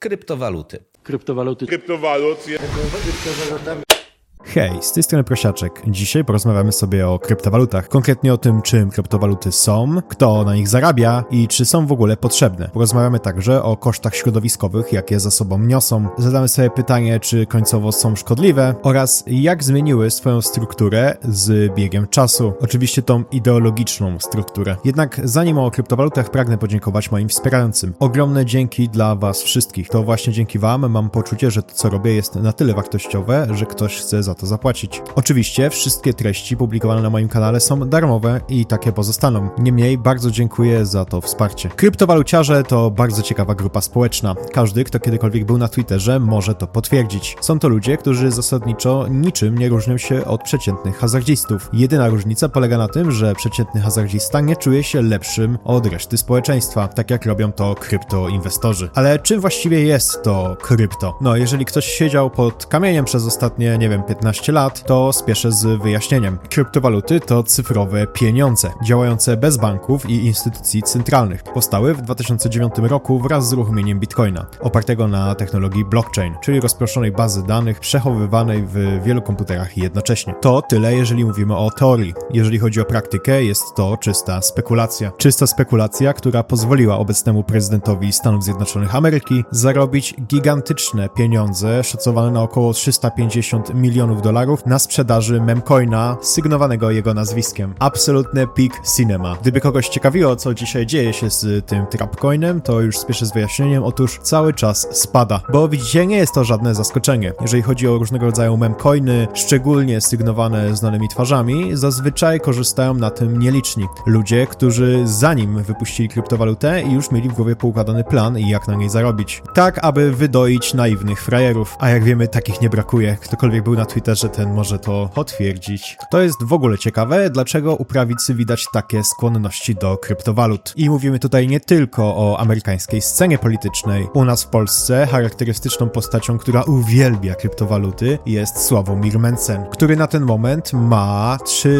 kryptowaluty. Kryptowaluty. Hej, z tej strony Prosiaczek. Dzisiaj porozmawiamy sobie o kryptowalutach. Konkretnie o tym, czym kryptowaluty są, kto na nich zarabia i czy są w ogóle potrzebne. Porozmawiamy także o kosztach środowiskowych, jakie za sobą niosą. Zadamy sobie pytanie, czy końcowo są szkodliwe oraz jak zmieniły swoją strukturę z biegiem czasu. Oczywiście tą ideologiczną strukturę. Jednak zanim o kryptowalutach, pragnę podziękować moim wspierającym. Ogromne dzięki dla was wszystkich. To właśnie dzięki wam mam poczucie, że to, co robię, jest na tyle wartościowe, że ktoś chce za to zapłacić. Oczywiście wszystkie treści publikowane na moim kanale są darmowe i takie pozostaną. Niemniej bardzo dziękuję za to wsparcie. Kryptowaluciarze to bardzo ciekawa grupa społeczna. Każdy, kto kiedykolwiek był na Twitterze, może to potwierdzić. Są to ludzie, którzy zasadniczo niczym nie różnią się od przeciętnych hazardzistów. Jedyna różnica polega na tym, że przeciętny hazardzista nie czuje się lepszym od reszty społeczeństwa, tak jak robią to kryptoinwestorzy. Ale czym właściwie jest to krypto? No, jeżeli ktoś siedział pod kamieniem przez ostatnie, 15 lat, to spieszę z wyjaśnieniem. Kryptowaluty to cyfrowe pieniądze, działające bez banków i instytucji centralnych. Powstały w 2009 roku wraz z uruchomieniem Bitcoina, opartego na technologii blockchain, czyli rozproszonej bazy danych przechowywanej w wielu komputerach jednocześnie. To tyle, jeżeli mówimy o teorii. Jeżeli chodzi o praktykę, jest to czysta spekulacja. Czysta spekulacja, która pozwoliła obecnemu prezydentowi Stanów Zjednoczonych Ameryki zarobić gigantyczne pieniądze, szacowane na około $350 milionów na sprzedaży memcoina sygnowanego jego nazwiskiem. Absolutne peak cinema. Gdyby kogoś ciekawiło, co dzisiaj dzieje się z tym trapcoinem, to już spieszę z wyjaśnieniem. Otóż cały czas spada. Bo widzicie, nie jest to żadne zaskoczenie. Jeżeli chodzi o różnego rodzaju memcoiny, szczególnie sygnowane znanymi twarzami, zazwyczaj korzystają na tym nieliczni. Ludzie, którzy zanim wypuścili kryptowalutę i już mieli w głowie poukładany plan i jak na niej zarobić. Tak, aby wydoić naiwnych frajerów. A jak wiemy, takich nie brakuje. Ktokolwiek był na Twitterze, ten może to potwierdzić. To jest w ogóle ciekawe, dlaczego u prawicy widać takie skłonności do kryptowalut. I mówimy tutaj nie tylko o amerykańskiej scenie politycznej. U nas w Polsce charakterystyczną postacią, która uwielbia kryptowaluty, jest Sławomir Mencen, który na ten moment ma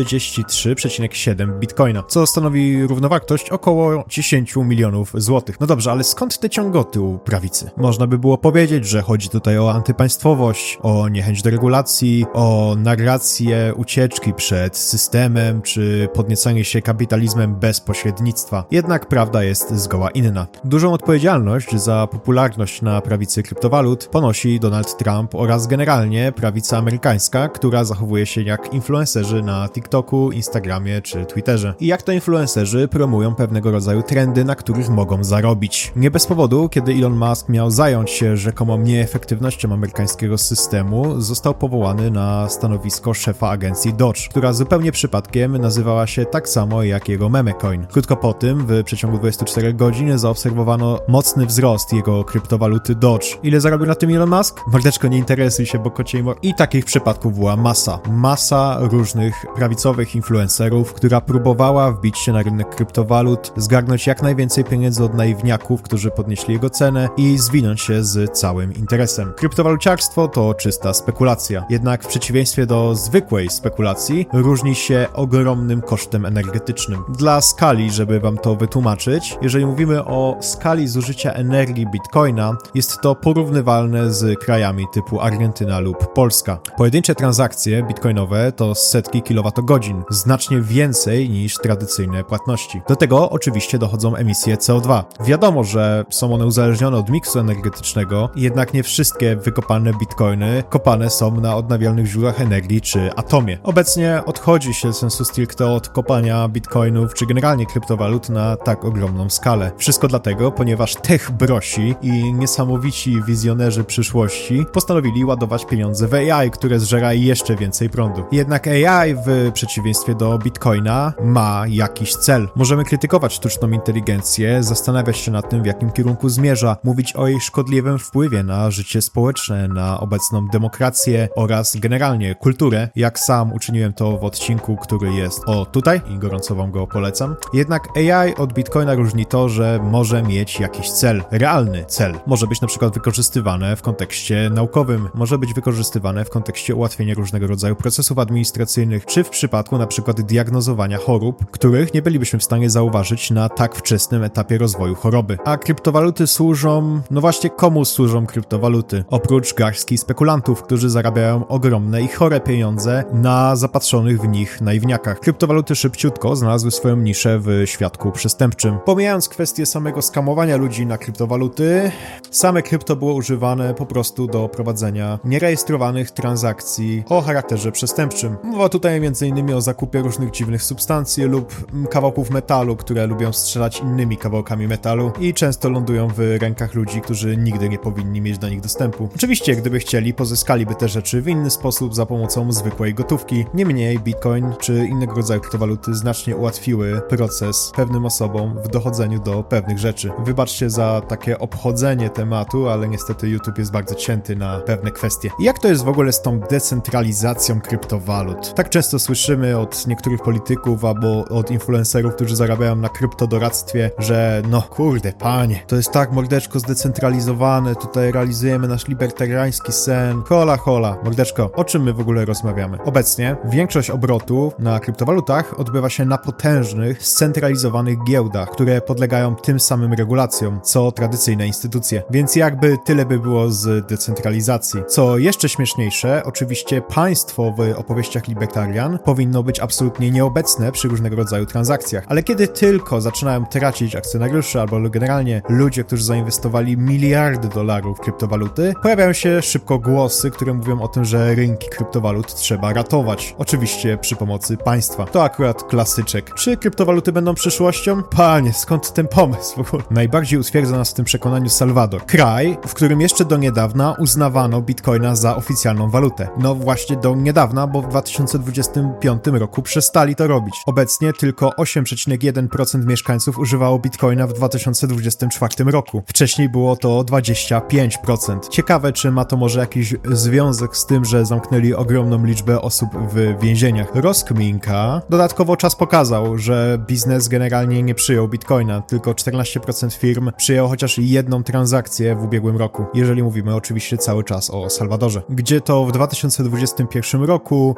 33,7 bitcoina, co stanowi równowartość około 10 milionów złotych. No dobrze, ale skąd te ciągoty u prawicy? Można by było powiedzieć, że chodzi tutaj o antypaństwowość, o niechęć do regulacji, o narrację ucieczki przed systemem, czy podniecanie się kapitalizmem bez pośrednictwa. Jednak prawda jest zgoła inna. Dużą odpowiedzialność za popularność na prawicy kryptowalut ponosi Donald Trump oraz generalnie prawica amerykańska, która zachowuje się jak influencerzy na TikToku, Instagramie czy Twitterze. I jak to influencerzy promują pewnego rodzaju trendy, na których mogą zarobić. Nie bez powodu, kiedy Elon Musk miał zająć się rzekomą nieefektywnością amerykańskiego systemu, został powołany na stanowisko szefa agencji Doge, która zupełnie przypadkiem nazywała się tak samo jak jego memecoin. Krótko po tym, w przeciągu 24 godzin zaobserwowano mocny wzrost jego kryptowaluty Doge. Ile zarobił na tym Elon Musk? Mordeczko, nie interesuj się, bo kociej I takich przypadków była masa. Masa różnych prawicowych influencerów, która próbowała wbić się na rynek kryptowalut, zgarnąć jak najwięcej pieniędzy od naiwniaków, którzy podnieśli jego cenę i zwinąć się z całym interesem. Kryptowaluciarstwo to czysta spekulacja. Jednak w przeciwieństwie do zwykłej spekulacji różni się ogromnym kosztem energetycznym. Dla skali, żeby wam to wytłumaczyć, jeżeli mówimy o skali zużycia energii bitcoina, jest to porównywalne z krajami typu Argentyna lub Polska. Pojedyncze transakcje bitcoinowe to setki kilowatogodzin, znacznie więcej niż tradycyjne płatności. Do tego oczywiście dochodzą emisje CO2. Wiadomo, że są one uzależnione od miksu energetycznego, jednak nie wszystkie wykopane bitcoiny kopane są na odnawialnych źródłach energii czy atomie. Obecnie odchodzi się sensu stricte od kopania bitcoinów czy generalnie kryptowalut na tak ogromną skalę. Wszystko dlatego, ponieważ tech brosi i niesamowici wizjonerzy przyszłości postanowili ładować pieniądze w AI, które zżera jeszcze więcej prądu. Jednak AI w przeciwieństwie do bitcoina ma jakiś cel. Możemy krytykować sztuczną inteligencję, zastanawiać się nad tym, w jakim kierunku zmierza, mówić o jej szkodliwym wpływie na życie społeczne, na obecną demokrację oraz oraz generalnie kulturę, jak sam uczyniłem to w odcinku, który jest tutaj i gorąco wam go polecam. Jednak AI od Bitcoina różni to, że może mieć jakiś cel, realny cel. Może być na przykład wykorzystywane w kontekście naukowym, może być wykorzystywane w kontekście ułatwienia różnego rodzaju procesów administracyjnych, czy w przypadku na przykład diagnozowania chorób, których nie bylibyśmy w stanie zauważyć na tak wczesnym etapie rozwoju choroby. A kryptowaluty służą, no właśnie komu służą kryptowaluty? Oprócz garstki spekulantów, którzy zarabiają ogromne i chore pieniądze na zapatrzonych w nich naiwniakach. Kryptowaluty szybciutko znalazły swoją niszę w świadku przestępczym. Pomijając kwestię samego skamowania ludzi na kryptowaluty, same krypto było używane po prostu do prowadzenia nierejestrowanych transakcji o charakterze przestępczym. Mowa tutaj m.in. o zakupie różnych dziwnych substancji lub kawałków metalu, które lubią strzelać innymi kawałkami metalu i często lądują w rękach ludzi, którzy nigdy nie powinni mieć do nich dostępu. Oczywiście, gdyby chcieli, pozyskaliby te rzeczy w inny sposób za pomocą zwykłej gotówki. Niemniej Bitcoin czy innego rodzaju kryptowaluty znacznie ułatwiły proces pewnym osobom w dochodzeniu do pewnych rzeczy. Wybaczcie za takie obchodzenie tematu, ale niestety YouTube jest bardzo cięty na pewne kwestie. I jak to jest w ogóle z tą decentralizacją kryptowalut? Tak często słyszymy od niektórych polityków albo od influencerów, którzy zarabiają na kryptodoradztwie, że no kurde panie, to jest tak mordeczko zdecentralizowane, tutaj realizujemy nasz libertariański sen. Hola, mordeczko, o czym my w ogóle rozmawiamy? Obecnie większość obrotu na kryptowalutach odbywa się na potężnych, scentralizowanych giełdach, które podlegają tym samym regulacjom, co tradycyjne instytucje. Więc jakby tyle by było z decentralizacji. Co jeszcze śmieszniejsze, oczywiście państwo w opowieściach libertarian powinno być absolutnie nieobecne przy różnego rodzaju transakcjach. Ale kiedy tylko zaczynają tracić akcjonariusze albo generalnie ludzie, którzy zainwestowali miliardy dolarów w kryptowaluty, pojawiają się szybko głosy, które mówią o tym, że rynki kryptowalut trzeba ratować. Oczywiście przy pomocy państwa. To akurat klasyczek. Czy kryptowaluty będą przyszłością? Panie, skąd ten pomysł w ogóle? Najbardziej utwierdza nas w tym przekonaniu Salwador. Kraj, w którym jeszcze do niedawna uznawano Bitcoina za oficjalną walutę. No właśnie do niedawna, bo w 2025 roku przestali to robić. Obecnie tylko 8,1% mieszkańców używało Bitcoina w 2024 roku. Wcześniej było to 25%. Ciekawe, czy ma to może jakiś związek z tym, że zamknęli ogromną liczbę osób w więzieniach. Rozkminka. Dodatkowo czas pokazał, że biznes generalnie nie przyjął Bitcoina, tylko 14% firm przyjęło chociaż jedną transakcję w ubiegłym roku. Jeżeli mówimy oczywiście cały czas o Salwadorze. Gdzie to w 2021 roku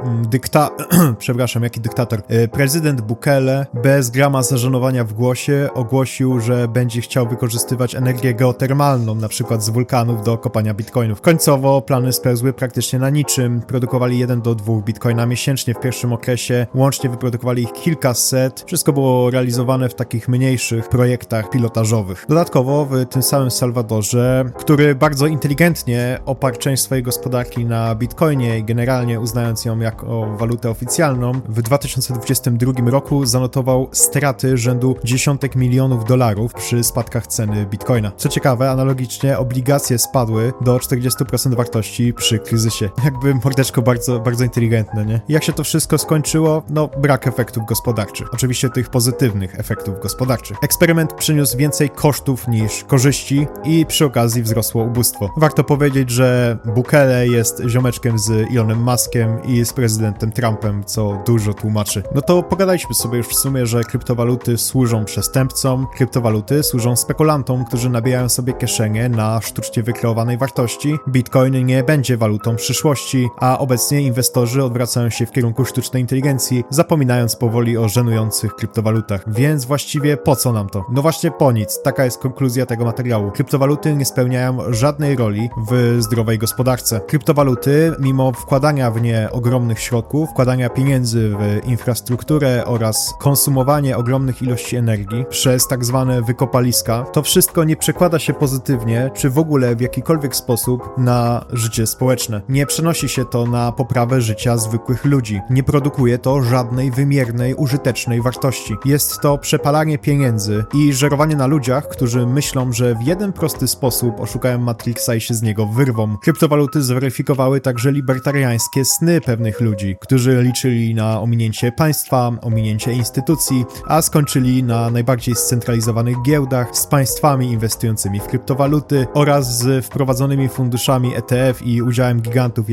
prezydent Bukele bez grama zażenowania w głosie ogłosił, że będzie chciał wykorzystywać energię geotermalną, na przykład z wulkanów do kopania bitcoinów. Końcowo plany spełzły praktycznie na niczym. Produkowali 1 do 2 bitcoina miesięcznie w pierwszym okresie. Łącznie wyprodukowali ich kilkaset. Wszystko było realizowane w takich mniejszych projektach pilotażowych. Dodatkowo w tym samym Salwadorze, który bardzo inteligentnie oparł część swojej gospodarki na bitcoinie i generalnie uznając ją jako walutę oficjalną, w 2022 roku zanotował straty rzędu dziesiątek milionów dolarów przy spadkach ceny bitcoina. Co ciekawe, analogicznie obligacje spadły do 40% wartości przy kryzysie. Jakby mordeczko bardzo, bardzo inteligentne, nie? Jak się to wszystko skończyło? No, brak efektów gospodarczych. Oczywiście tych pozytywnych efektów gospodarczych. Eksperyment przyniósł więcej kosztów niż korzyści i przy okazji wzrosło ubóstwo. Warto powiedzieć, że Bukele jest ziomeczkiem z Elonem Muskiem i z prezydentem Trumpem, co dużo tłumaczy. No to pogadaliśmy sobie już w sumie, że kryptowaluty służą przestępcom, kryptowaluty służą spekulantom, którzy nabijają sobie kieszenie na sztucznie wykreowanej wartości. Bitcoin nie będzie walutą przyszłości, a obecnie inwestorzy odwracają się w kierunku sztucznej inteligencji, zapominając powoli o żenujących kryptowalutach. Więc właściwie po co nam to? No właśnie po nic. Taka jest konkluzja tego materiału. Kryptowaluty nie spełniają żadnej roli w zdrowej gospodarce. Kryptowaluty, mimo wkładania w nie ogromnych środków, wkładania pieniędzy w infrastrukturę oraz konsumowanie ogromnych ilości energii przez tak zwane wykopaliska, to wszystko nie przekłada się pozytywnie, czy w ogóle w jakikolwiek sposób na życie społeczne. Nie przenosi się to na poprawę życia zwykłych ludzi. Nie produkuje to żadnej wymiernej, użytecznej wartości. Jest to przepalanie pieniędzy i żerowanie na ludziach, którzy myślą, że w jeden prosty sposób oszukają Matrixa i się z niego wyrwą. Kryptowaluty zweryfikowały także libertariańskie sny pewnych ludzi, którzy liczyli na ominięcie państwa, ominięcie instytucji, a skończyli na najbardziej scentralizowanych giełdach z państwami inwestującymi w kryptowaluty oraz z wprowadzonymi funduszami ETF i udziałem gigantów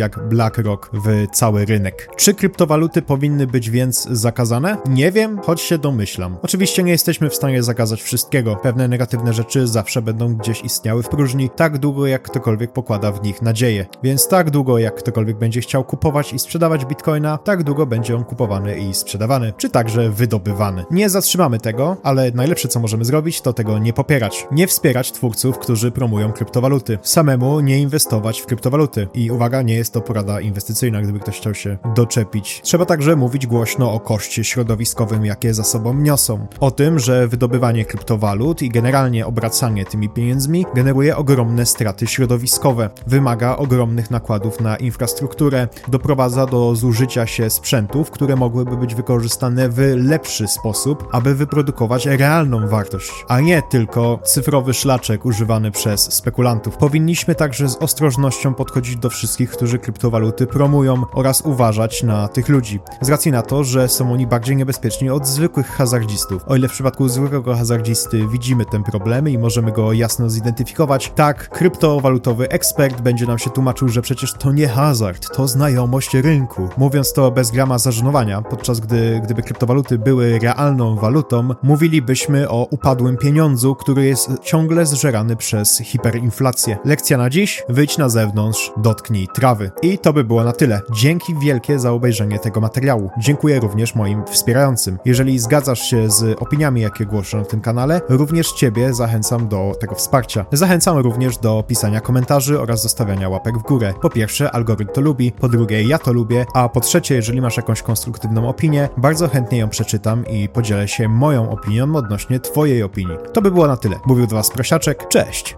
jak BlackRock w cały rynek. Czy kryptowaluty powinny być więc zakazane? Nie wiem, choć się domyślam. Oczywiście nie jesteśmy w stanie zakazać wszystkiego. Pewne negatywne rzeczy zawsze będą gdzieś istniały w próżni, tak długo jak ktokolwiek pokłada w nich nadzieję. Więc tak długo jak ktokolwiek będzie chciał kupować i sprzedawać bitcoina, tak długo będzie on kupowany i sprzedawany, czy także wydobywany. Nie zatrzymamy tego, ale najlepsze co możemy zrobić, to tego nie popierać. Nie wspierać twórców, którzy promują kryptowaluty. Samemu nie inwestować w kryptowaluty. I uwaga, nie jest to porada inwestycyjna, gdyby ktoś chciał się doczepić. Trzeba także mówić głośno o koszcie środowiskowym, jakie za sobą niosą. O tym, że wydobywanie kryptowalut i generalnie obracanie tymi pieniędzmi generuje ogromne straty środowiskowe, wymaga ogromnych nakładów na infrastrukturę, doprowadza do zużycia się sprzętów, które mogłyby być wykorzystane w lepszy sposób, aby wyprodukować realną wartość, a nie tylko cyfrowy szlaczek używany przez spekulantów. Powinniśmy także z ostrożnością podchodzić do wszystkich, którzy kryptowaluty promują oraz uważać na tych ludzi, z racji na to, że są oni bardziej niebezpieczni od zwykłych hazardzistów. O ile w przypadku zwykłego hazardzisty widzimy te problemy i możemy go jasno zidentyfikować, tak kryptowalutowy ekspert będzie nam się tłumaczył, że przecież to nie hazard, to znajomość rynku. Mówiąc to bez grama zażenowania, podczas gdyby kryptowaluty były realną walutą, mówilibyśmy o upadłym pieniądzu, który jest ciągle zżerany przez hiperinflację. Lekcja na dziś: wyjdź na zewnątrz, dotknij trawy. I to by było na tyle. Dzięki wielkie za obejrzenie tego materiału. Dziękuję również moim wspierającym. Jeżeli zgadzasz się z opiniami, jakie głoszę na tym kanale, również Ciebie zachęcam do tego wsparcia. Zachęcam również do pisania komentarzy oraz zostawiania łapek w górę. Po pierwsze, algorytm to lubi, po drugie, ja to lubię, a po trzecie, jeżeli masz jakąś konstruktywną opinię, bardzo chętnie ją przeczytam i podzielę się moją opinią odnośnie Twojej opinii. To by było na tyle. Mówił do Was Prosiaczek. Cześć!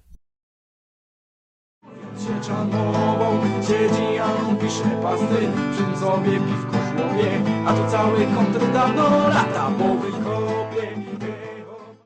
Siedzi, a on pisze pasty, przy nim sobie piwko żłowie, a tu cały kontr dawno lata, bo